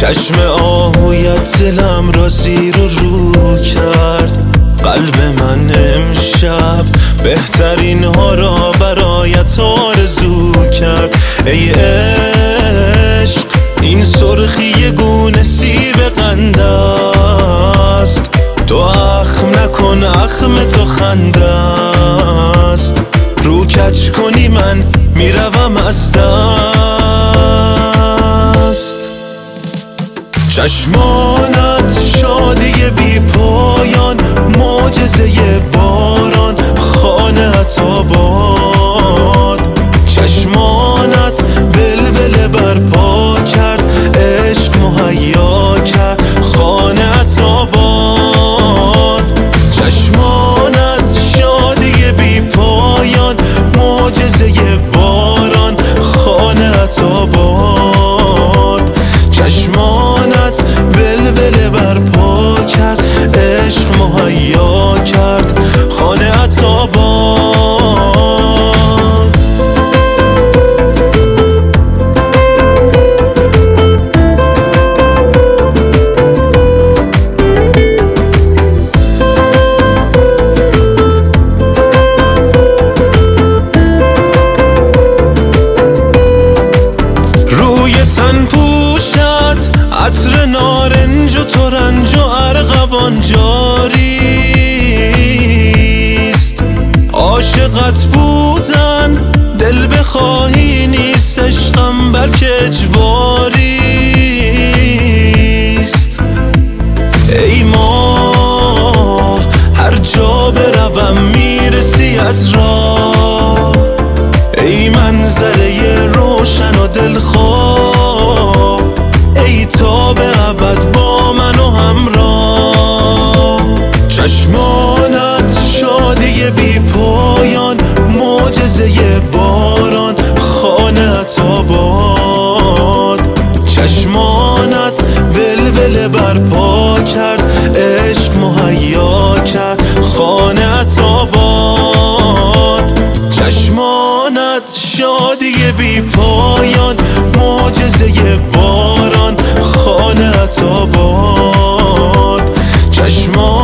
چشم آهویت دلم را زیر و رو کرد. قلب من امشب بهترین ها را برایت آرزو کرد. ای عشق این سرخی گونه سیب قند است، تو اخم نکن اخم تو خنده است. رو کج کنی من میروم از دست. چشمانت شادی بی پایان، معجزه باران، خانه‌ات آباد. چشمانت بلبل برپا کرد، عشق مهیا کرد، خانه‌ات آباد. چشمانت شادی بی پایان، معجزه باران، خانه‌ات آباد. چشمانت بلبل برپا کرد، عشق مهیا کرد، خانه‌ات آباد. روی تن پوشت عطر نارنج و ترنج و ارغوان جاریست. عاشقت بودن دل بخواهی نیست، عشقم بلکه اجباریست. ای ماه هر جا بروم میرسی از راه، ای منظره روشن و دلخواه، ای تا به ابد با من و همراه. چشمانت شادی بی پایان، معجزه باران، خانه‌ات آباد. چشمانت بلبل برپا کرد، عشق مهیا کرد، خانه‌ات آباد. چشمانت شادی بی پایان، معجزه باران، خانه‌ات آباد. چشمانت